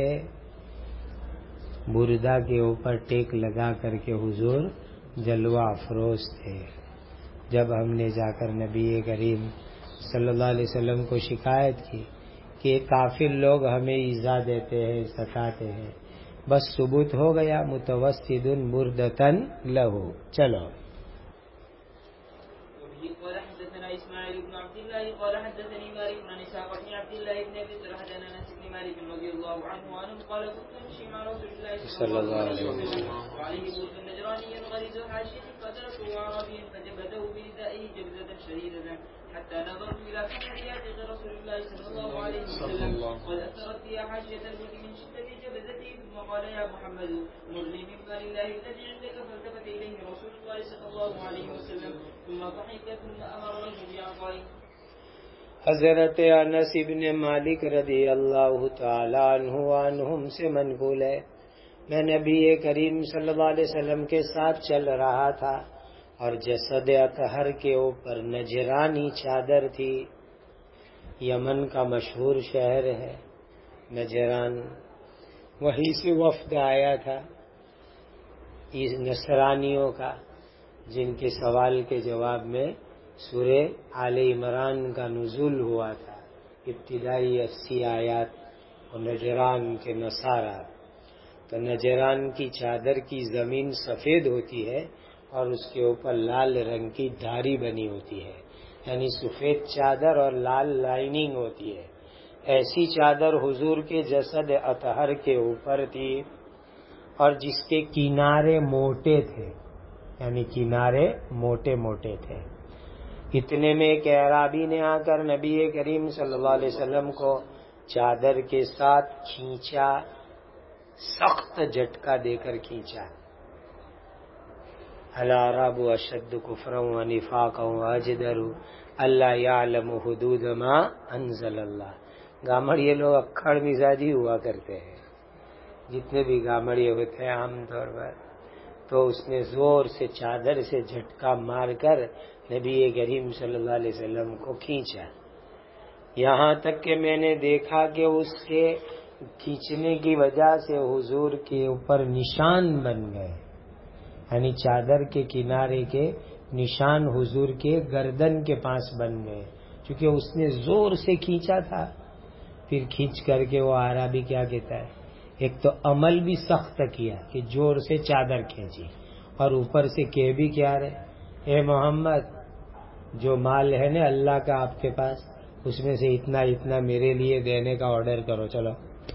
بردہ کے اوپر ٹیک لگا کر کے حضور جلوہ افروز تھے۔ جب ہم نے جا کر نبی کریم صلی اللہ علیہ وسلم کو شکایت کی کہ کافر لوگ ہمیں ایذا دیتے ہیں، ستاتے ہیں، بس ثبوت ہو گیا متوسد بردتن لہو۔ چلو قال حدثنا اسماعيل بن عبد الله قال حدثني مالك بن اسحاق بن عبد الله بن ابي طلحه عن انس بن مالك رضي الله عنه عنه قال كنت امشي مع رسول الله صلى الله عليه وسلم وعليه برد نجراني غليظ حاشيه فدركه اعرابي فجبده بردائه جبزه شديده حتى نظرت الى كفريات رسول الله صلى الله عليه وسلم قد اثرت فيها حاشيه البرد من شده جبزته ثم قال يا محمد مرني من مال الله الذي عندك فالتفت اليه رسول الله صلى الله عليه وسلم ثم ضحك ثم امر له بعطائه۔ حضرت انس بن مالک رضی اللہ تعالی عنہ عنہم سے منقول ہے، میں نبی کریم صلی اللہ علیہ وسلم کے ساتھ چل رہا تھا اور جسد اطہر کے اوپر نجرانی چادر تھی۔ یمن کا مشہور شہر ہے نجران، وہیں سے وفد آیا تھا اس نصرانیوں کا، جن کے سوال کے جواب میں سورہ آل عمران کا نزول ہوا تھا، ابتدائی اسی آیات، اور نجران کے نصارہ۔ تو نجران کی چادر کی زمین سفید ہوتی ہے اور اس کے اوپر لال رنگ کی دھاری بنی ہوتی ہے، یعنی سفید چادر اور لال لائننگ ہوتی ہے۔ ایسی چادر حضور کے جسد اطہر کے اوپر تھی، اور جس کے کنارے موٹے تھے، یعنی کنارے موٹے موٹے تھے۔ اتنے میں ایک اعرابی نے آ کر نبی کریم صلی اللہ علیہ وسلم کو چادر کے ساتھ کھینچا، سخت جھٹکا دے کر کھینچا۔ الاعراب اشد کفرا ونفاقا واجدر اللہ یعلم حدود ما انزل اللہ۔ گامڑیے لوگ اکھڑ مزاجی ہوا کرتے ہیں، جتنے بھی گامڑیے ہوتے ہیں عام طور پر، تو اس نے زور سے چادر سے جھٹکا مار کر نبی کریم صلی اللہ علیہ وسلم کو کھینچا، یہاں تک کہ میں نے دیکھا کہ اس کے کھینچنے کی وجہ سے حضور کے اوپر نشان بن گئے، یعنی چادر کے کنارے کے نشان حضور کے گردن کے پاس بن گئے، چونکہ اس نے زور سے کھینچا تھا۔ پھر کھینچ کر کے وہ عربی کیا کہتا ہے، ایک تو عمل بھی سخت کیا کہ زور سے چادر کھینچی، اور اوپر سے کہہ بھی کیا رہے، اے محمد جو مال ہے نا اللہ کا آپ کے پاس، اس میں سے اتنا اتنا میرے لیے دینے کا آرڈر کرو۔ چلو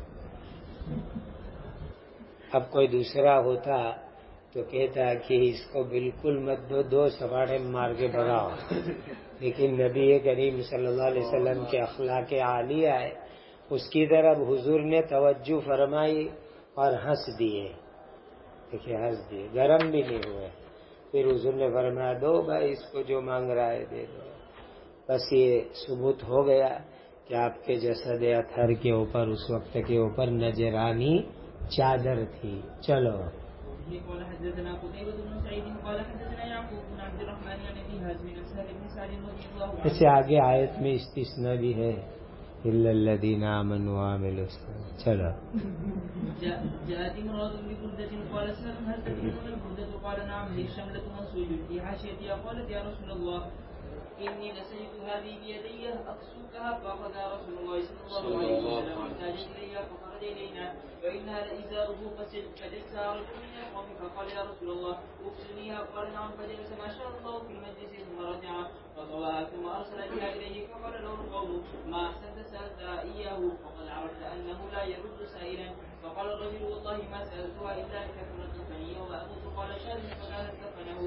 اب کوئی دوسرا ہوتا تو کہتا کہ اس کو بالکل مت دو، دو سپاٹے مار کے بھگاؤ، لیکن نبی کریم صلی اللہ علیہ وسلم کے اخلاق عالیہ ہے، اس کی طرف حضور نے توجہ فرمائی اور ہنس دیے، دیکھیے ہنس دیے، گرم بھی نہیں ہوئے۔ پھر حضور نے فرمایا دو بھائی اس کو جو مانگ رہا ہے دے دو۔ بس یہ ثبوت ہو گیا کہ آپ کے جسد اطہر کے اوپر اس وقت کے اوپر نجرانی چادر تھی۔ چلو قال حدثنا قتيبة بن سعيد قال حدثنا يعقوب بن عبد الرحمن عن ابي هازم عن سهل بن سعد رضي الله عنه۔ اسے آگے آیت میں استثناء بھی ہے إلا الذين آمنوا وعملوا الصالحات. چلو. جاءت امرأة ببردة قال سلم هل تجدون البردة؟ قال نعم هي الشملة منسوج في حاشيتها. قالت يا رسول الله إني نسيت هذه بيدي أكسوكها. فأخذها رسول الله صلى الله عليه وسلم واحتاج إليها فخرج إلينا وإنها لإزاره فجلس رجل من القوم فقال يا رسول الله أكسنيها. قال نعم. فجلس ما شاء الله في المجلس ثم رجع فطواها ثم أرسل بها إليه فقال له القوم ما أحسنت سألت إياه فقد عرفت أنه لا يرد سائلا. فقال الرجل والله ما سألتها إلا لتكون كفني وأموت. قال شاهد فكانت كفنه.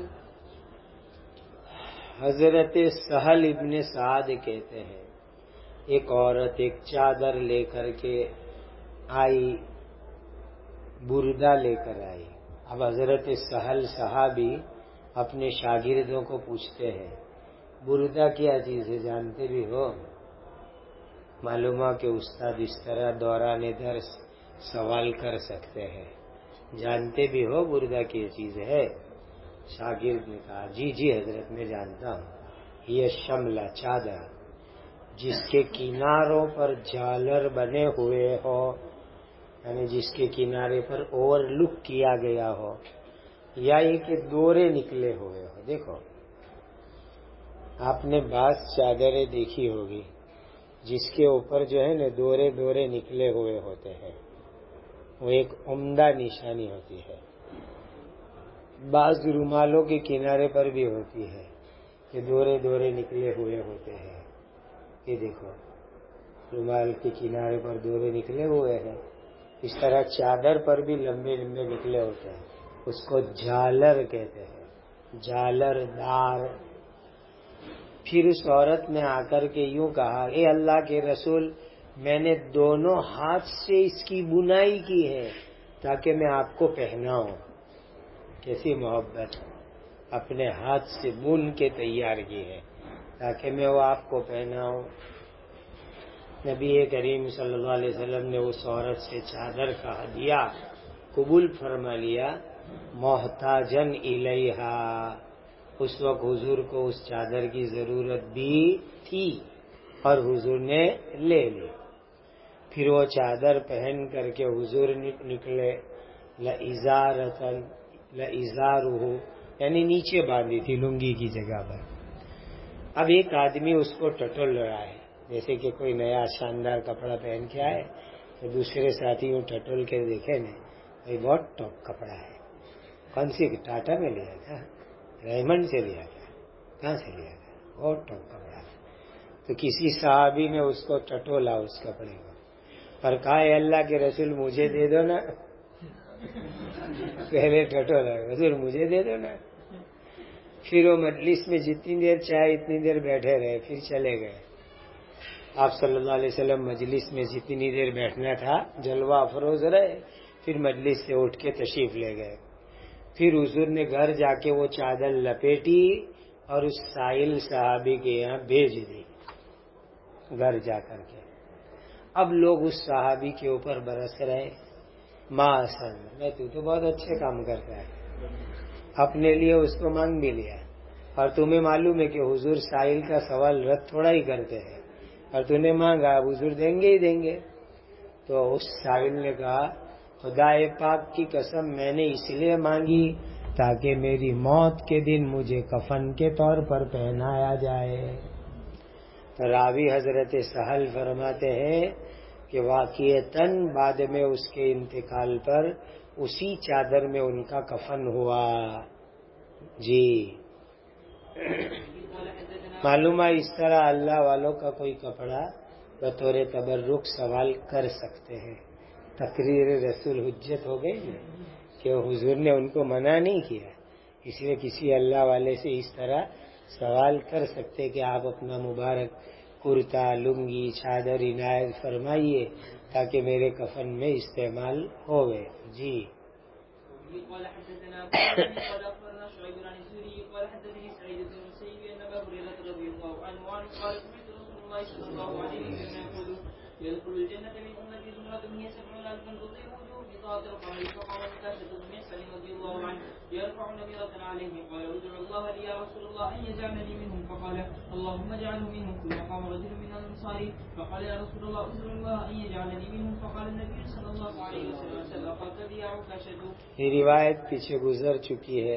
حضرت سہل ابن سعد کہتے ہیں ایک عورت ایک چادر لے کر کے آئی، بردہ لے کر آئی. اب حضرت سہل صحابی اپنے شاگردوں کو پوچھتے ہیں بردہ کیا چیز ہے جانتے بھی ہو؟ معلوم ہو کہ استاد اس طرح دوران درس سوال کر سکتے ہیں. جانتے بھی ہو بردہ کی چیز ہے؟ شاگرد نے کہا جی جی حضرت میں جانتا ہوں. یہ شملہ چادر جس کے کناروں پر جالر بنے ہوئے ہو، یعنی جس کے کنارے پر اوور لک کیا گیا ہو، یا یہ کہ دورے نکلے ہوئے ہو. دیکھو آپ نے بعض چادریں دیکھی ہوگی جس کے اوپر جو ہے نا دورے دورے نکلے ہوئے ہوتے ہیں، وہ ایک عمدہ نشانی ہوتی ہے. بعض رومالوں کے کنارے پر بھی ہوتی ہے کہ دورے دورے نکلے ہوئے ہوتے ہیں. یہ دیکھو رومال کے کنارے پر دورے نکلے ہوئے ہیں. اس طرح چادر پر بھی لمبے لمبے نکلے ہوتے ہیں، اس کو جالر کہتے ہیں، جالر دار. پھر اس عورت نے آ کر کے یوں کہا اے اللہ کے رسول میں نے دونوں ہاتھ سے اس کی بنائی کی ہے تاکہ میں آپ کو پہناؤں. کیسی محبت، اپنے ہاتھ سے بن کے تیار کی ہے تاکہ میں وہ آپ کو پہناؤں. نبی کریم صلی اللہ علیہ وسلم نے اس عورت سے چادر کا ہدیہ قبول فرما لیا. محتاجن الیہا، اس وقت حضور کو اس چادر کی ضرورت بھی تھی اور حضور نے لے لی. پھر وہ چادر پہن کر کے حضور نکلے. لَإِزَارَةً لَإِزَارُهُ یعنی نیچے باندھی تھی لنگی کی جگہ پر. اب ایک آدمی اس کو ٹٹول رہا ہے، جیسے کہ کوئی نیا شاندار کپڑا پہن کے آئے تو دوسرے ساتھی کو ٹٹول کے دیکھے نا بھائی بہت ٹاپ کپڑا ہے. کون سی ٹاٹا میں لیا تھا؟ ریمنڈ سے لیا تھا؟ کہاں سے لیا تھا؟ بہت ٹاپ کپڑا ہے. تو کسی صحابی نے اس کو ٹٹولا اس کپڑے کو اور کہا اے اللہ کے رسول مجھے دے دو نا. پہلے ٹٹولا حضور مجھے دے دو نا. پھر وہ مجلس میں جتنی دیر چاہے اتنی دیر بیٹھے رہے، پھر چلے گئے. آپ صلی اللہ علیہ وسلم مجلس میں جتنی دیر بیٹھنا تھا جلوہ افروز رہے، پھر مجلس سے اٹھ کے تشریف لے گئے. پھر حضور نے گھر جا کے وہ چادر لپیٹی اور اس سائل صحابی کے یہاں بھیج دی گھر جا کر کے. اب لوگ اس صحابی کے اوپر برس رہے ماں حسن میں تو تو بہت اچھے کام کرتا ہے. اپنے لیے اس کو مانگ بھی لیا اور تمہیں معلوم ہے کہ حضور سائل کا سوال رد تھوڑا ہی کرتے ہیں اور تو نے مانگا حضور دیں گے ہی دیں گے. تو اس سائل نے کہا خدا پاک کی قسم میں نے اس لیے مانگی تاکہ میری موت کے دن مجھے کفن کے طور پر پہنایا جائے. تو راوی حضرت سہل فرماتے ہیں کہ واقعتاً بعد میں اس کے انتقال پر اسی چادر میں ان کا کفن ہوا. جی معلوم ہے اس طرح اللہ والوں کا کوئی کپڑا بطور تبرک سوال کر سکتے ہیں. تقریر رسول حجت ہو گئی کہ حضور نے ان کو منع نہیں کیا، اس لیے کسی اللہ والے سے اس طرح سوال کر سکتے کہ آپ اپنا مبارک کرتا لنگی چادر عنایت فرمائیے تاکہ میرے کفن میں استعمال ہوئے. جی قال حدثنا قال اخبرنا شعيب عن الزهري قال حدثني سعيد بن المسيب ان ابا هريره رضي الله عنه قال سمعت رسول الله صلى الله عليه وسلم يقول يدخل الجنة من أمتي زمرة هي سبعون ألفا تطير وجوه بطاعة القمر فقال عكاشة بن محصن رضي الله عنه يرفع نميرة عليه قال ادعو الله لي يا رسول الله أن يجعلني منهم فقال اللهم اجعله منهم ثم قام رجل من الأنصار فقال يا رسول الله ادعو الله أن يجعلني منهم فقال النبي صلى الله عليه وسلم صدقت بي يا عكاشة. یہ روایت پیچھے گزر چکی ہے.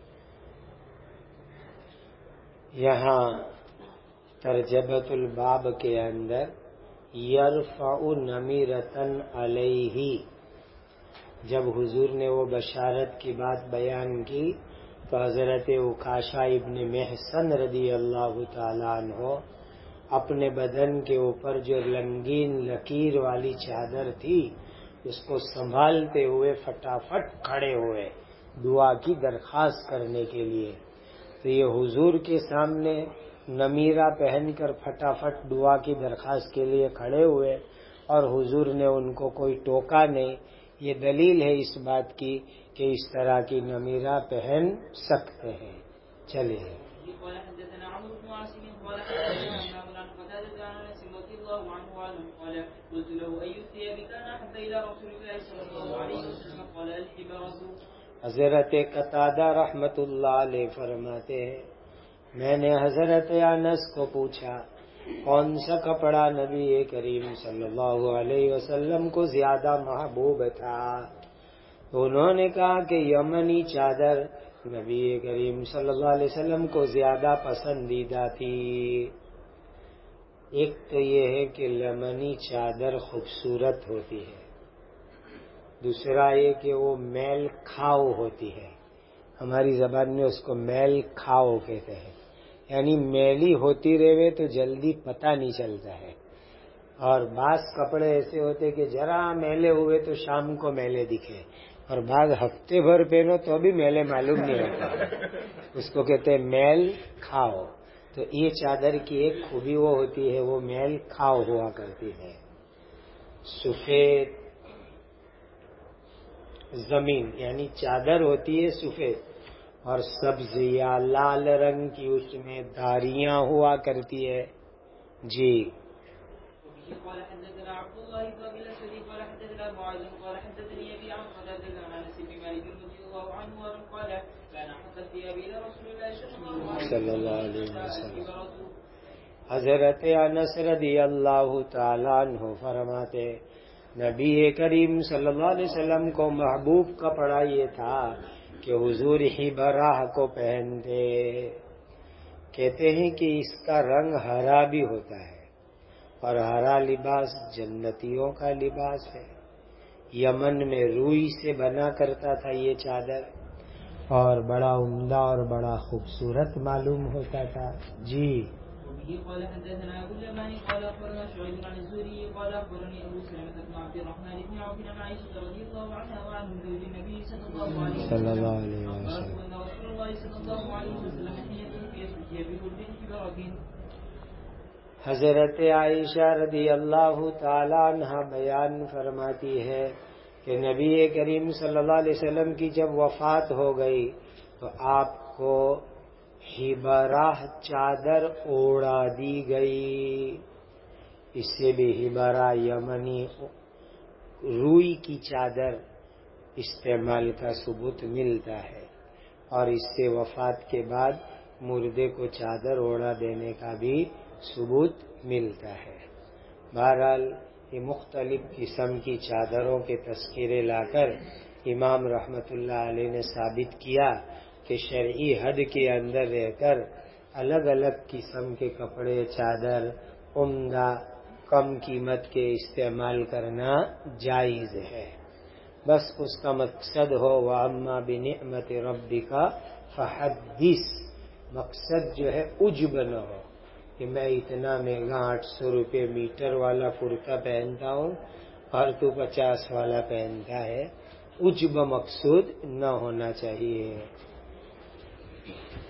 یہاں ترجمۃ الباب کے اندر یرفع نمیرتن علیہ، جب حضور نے وہ بشارت کی بات بیان کی تو حضرت عکاشہ ابن محصن رضی اللہ تعالیٰ عنہ اپنے بدن کے اوپر جو رنگین لکیر والی چادر تھی اس کو سنبھالتے ہوئے فٹافٹ کھڑے ہوئے دعا کی درخواست کرنے کے لیے. تو یہ حضور کے سامنے نمیرہ پہن کر فٹافٹ دعا کی درخواست کے لیے کھڑے ہوئے اور حضور نے ان کو کوئی ٹوکا نہیں. یہ دلیل ہے اس بات کی کہ اس طرح کی نمیرہ پہن سکتے ہیں. چلے حضرت قتادہ رحمت اللہ علیہ فرماتے ہیں میں نے حضرت انس کو پوچھا کون سا کپڑا نبی کریم صلی اللہ علیہ وسلم کو زیادہ محبوب تھا؟ تو انہوں نے کہا کہ یمنی چادر نبی کریم صلی اللہ علیہ وسلم کو زیادہ پسندیدہ تھی. ایک تو یہ ہے کہ یمنی چادر خوبصورت ہوتی ہے، دوسرا یہ کہ وہ میل کھاؤ ہوتی ہے. ہماری زبان میں اس کو میل کھاؤ کہتے ہیں، یعنی میلی ہوتی رہے تو جلدی پتہ نہیں چلتا ہے. اور بعض کپڑے ایسے ہوتے کہ ذرا میلے ہوئے تو شام کو میلے دکھے، اور بعض ہفتے بھر پہنو تو بھی میلے معلوم نہیں ہوتا. اس کو کہتے ہیں میل کھاؤ. تو یہ چادر کی ایک خوبی وہ ہوتی ہے وہ میل کھاؤ ہوا کرتی ہے. سفید زمین یعنی چادر ہوتی ہے سفید، اور سبز یا لال رنگ کی اس میں داریاں ہوا کرتی ہے. جی قال حدثنا عبد الله بن ابي الاسود قال حدثنا معاذ قال حدثني ابي عن قتاده عن انس بن مالك رضي الله عنه قال كان حق الثياب الى رسول الله صلى الله عليه وسلم. حضرت انس رضی اللہ تعالیٰ عنہ فرماتے نبی کریم صلی اللہ علیہ وسلم کو محبوب کپڑا یہ تھا کہ حضور ہی براہ کو پہنتے. کہتے ہیں کہ اس کا رنگ ہرا بھی ہوتا ہے اور ہرا لباس جنتیوں کا لباس ہے. یمن میں روئی سے بنا کرتا تھا یہ چادر اور بڑا عمدہ اور بڑا خوبصورت معلوم ہوتا تھا. جی قال حدثنا ابو اليماني قال اخبرنا شعيب عن الزهري قال اخبرني ابو سلمة بن عبد الرحمن بن عوف عن عائشة رضي الله عنها وعن زوج النبي صلى الله عليه وسلم صلى الله عليه وسلم ان رسول الله صلى الله عليه وسلم حين توفي سجي بجلد حبرة. حضرت عائشہ رضی اللہ تعالیٰ عنہ بیان فرماتی ہے کہ نبی کریم صلی اللہ علیہ وسلم کی جب وفات ہو گئی تو آپ کو ہبراہ چادر اوڑا دی گئی. اس سے بھی ہبراہ یمنی روئی کی چادر استعمال کا ثبوت ملتا ہے، اور اس سے وفات کے بعد مردے کو چادر اوڑا دینے کا بھی ثبوت ملتا ہے. بہرحال یہ مختلف قسم کی چادروں کے تذکرے لا کر امام رحمت اللہ علیہ نے ثابت کیا کہ شرعی حد کے اندر رہ کر الگ الگ قسم کے کپڑے چادر عمدہ کم قیمت کے استعمال کرنا جائز ہے، بس اس کا مقصد ہو وَأَمَّا بِنِعْمَةِ رَبِّكَ فَحَدِّثْ. مقصد جو ہے عجب نہ ہو کہ میں اتنا مہنگا آٹھ سو روپے میٹر والا کرتا پہنتا ہوں اور تو پچاس والا پہنتا ہے. عجب مقصود نہ ہونا چاہیے.